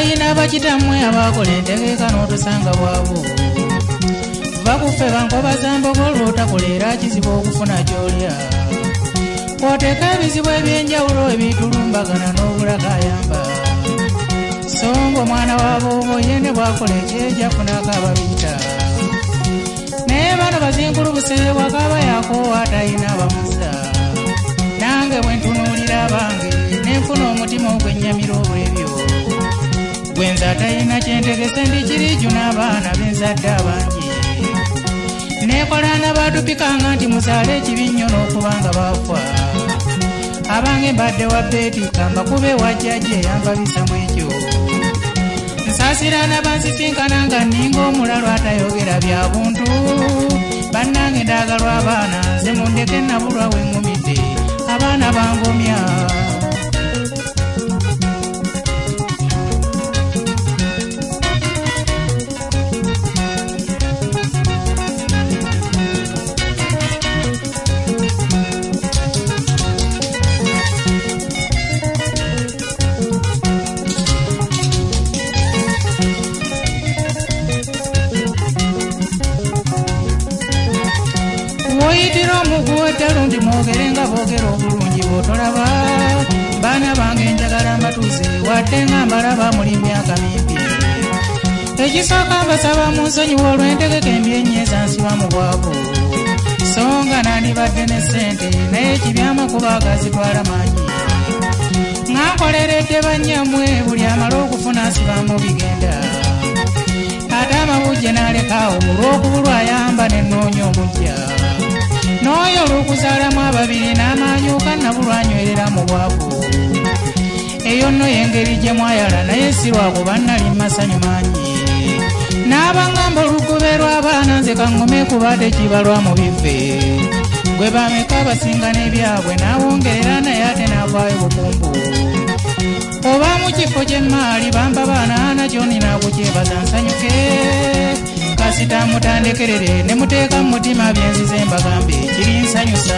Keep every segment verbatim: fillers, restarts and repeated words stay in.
Balina bakitamwe abakola entegeka n'otusanga bwabo bakufe bankoba zambogolo otakolera kizibu okufuna kyolya kwoteeka ebizibu ebyenjawulo ebitulumbagana n'obulagayamba songa omwana waboobo yene bwakola ekyejafunako ababiyita naye bano bazinkulu wakaba yakoowa atalina abamuza nange bwe ntunuulira abange nenfuna omutima ogwennyamira olw'ebyo gwenza atalina kyentegese ndikiriju n'abaana benzadde abangi nekola n'abatupikanga nti muzaale ekibi nnyo n'okubanga bafa abange mbadde wa beetika mbakube wajjajja eyambabisamu ekyo nsaasira n'abansisinkana nga nninga omulalu atayogera bya buntu bannange ndaagalwa abaana nze mundeke nabulwa we ŋŋumidde abaana bangomya woyitira omuguweddalo ndi mwogere nga boogera obulungi bw'otolaba baana bange njagala mbatuuze wadde nga mbalaba muli myaka mimpi ekisooka mbasaba mu nsonyiwa olw'entegeka embyenyeeza nsiba mu bwavu so nga nandibadde ne ssente naye ekibyamakuba agazitwala mangi ng'akoleredde bannyamwe buli amala okufuna nsibamu bigenda ate amabujje n'alekaawo olw'okubulwa ayamba n'ennoonya omujja n'oyo olw'okuzaalamu ababiri n'amanyuuka nabulwanywerera mu bwavu eyo nno y'engeri gye mwayala naye si lwakuba nnali masanyu mangi n'abangamba olugube lw'abaana nze kaŋŋume kuba tekibalwa mu bive gwe bameka abasinga n'ebyabwe n'awongerera naye ate n'avaayo bukumbu oba mu kifo ky'emmaali bamba baana nakyo nina kukyebaza nsanyuke kasita mutandekerere ne muteeka mu mutima byenzize mbagambe kiri nsanyusa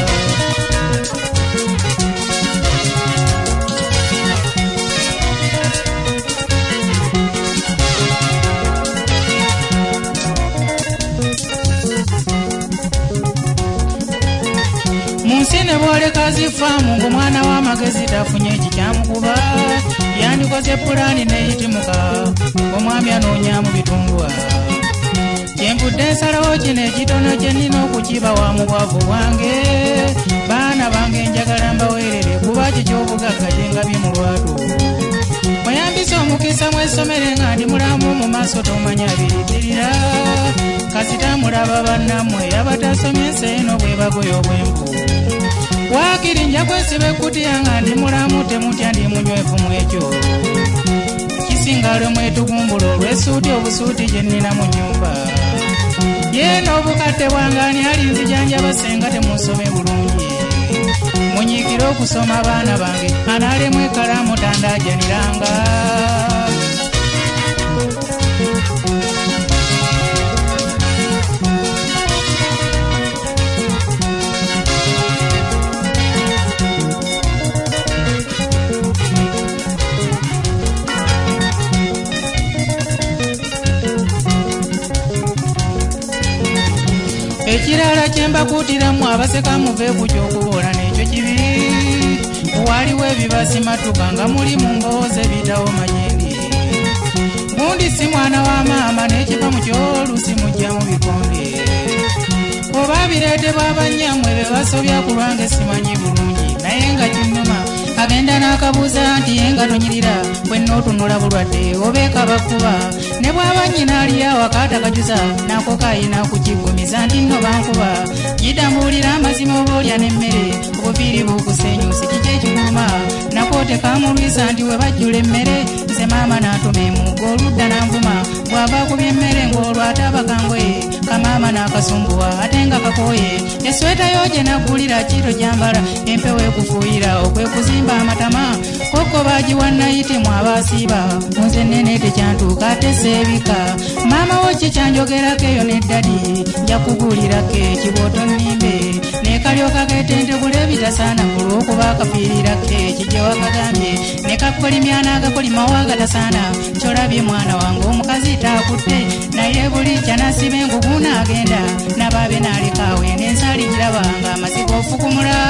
munsi ne bwoleka zifaamu ng'omwana w'amagezi tafunye ekikyamukuba yandikoze pulaani neyitimuka omwami anoonya mu bitungwa kyenvudde nsalawo kino ekitono kye nnina okukiba wa mu bwavu bwange baana bange njagala mbaweerere kuba kikyobugagga gyengabye mu lwatu mweyambisa omukisa mwesomere nga ndi mulamu mu maaso tomanya biriddirira kasita mulaba bannammwe abatasomye enseeno bwe bagoya obwenvu waakiri nja kwesiba ekkutiya nga ndi mulamu temutya ndi munywevu mu ekyo kisinga lwe mwetugumbula olw'essuuti obusuuti gye nnina mu nnyumba yeeno obukadde bwange ani alinzijanjaba senga temunsome bulungi munyiikire okusoma abaana bange anaalemu ekkalaamu tandaajaniranga ekirala kyembakuutiramu abaseka muve ku ky'okuboola n'ekyo kibi waliwo ebibasimatuka nga muli mu mboozi ebiyitawo manyindi gundi si mwana wa maama n'ekiva mu kyolusi mujja mu bikonde oba bireetebwa abannyammwe be basobya ku lwange simanyi bulungi naye nga kinnuma agenda n'akabuuza nti ye nga tonyirira bwe nnootunula bulwadde obeeka bakuba ne bw'aba nnyina aliyawo akaatakajuza nako kaayina kukiggumiza nti nno bankuba gidambuulira amazima oba olya n'emmere obuviiri bukusenyusi kiki ekiguma nako tekamulwisa nti we bajjula emmere nze maama n'atuma emugo oludda n'anvuma bw'ava kubya emmere ng'olwo ate abakangoye kamaama n'akasumbuwa ate nga kakoye esweta yo gye nagulira kiro gyambala empewo ekufuuyira okwekuzimba amatama koko bagiwa nayitimu abasiiba nze nene tekyantuuka ate seebika maama wo kikyanjogerako eyo neddadi njakugulirako ekibooto nnimbe nekalyoka getentebula ebitasaana kulwokuba akafiirirako ekijje wakagambye nekakolimya n'agakolimawo agatasaana kyolabye mwana wange omukazi taakutte naye buli kyanasiba engugu n'agenda nabaabe n'alekaawe n'ensaali giraba nga amaziga ofukumula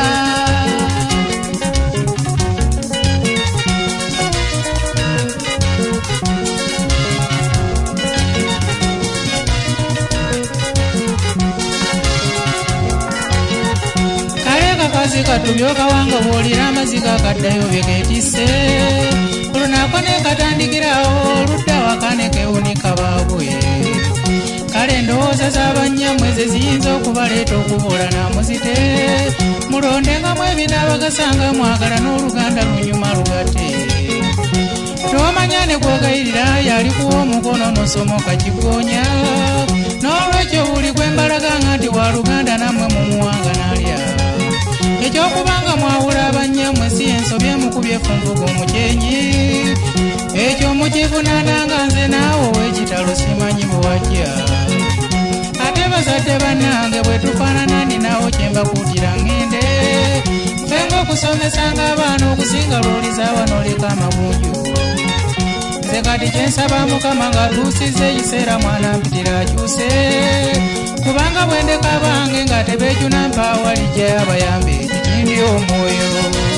katubyoka wanga bwolira amaziga akaddayo begetisse olunaako nekatandikirawo oludda wakane kewunika baabwe kale endowooza z'abannyamwe ze ziyinza okubaleeta okubuula namuzite mulondengamu ebinaabagasanga mwagala n'oluganda lunyuma lugate tomanya ne gwogayirira yali kuwa omukono nosomoka kigoonya n'olwekyo buli gwembalaganga nti wa luganda nammwe mumuwanga nalya ekyokubanga mwawula abannyamwe si ensobi emukubye efumbuga omukyenyi ekyo mukivunaananga nze naawe ow'ekitalo simanyi bwewajja ate bazadde bannange bwe tufaanana ninaawo kyembakuutira ngende ffe ng'okusomesanga abaana okusinga lwolizaaba n'oleka amagunju nze kati kyensaba mukama ng'atuusizza ekiseera mwana mpitira akyuse kubanga bwendeka bange nga tebeejuna mpaawali gye abayambe ekikindi omwoyo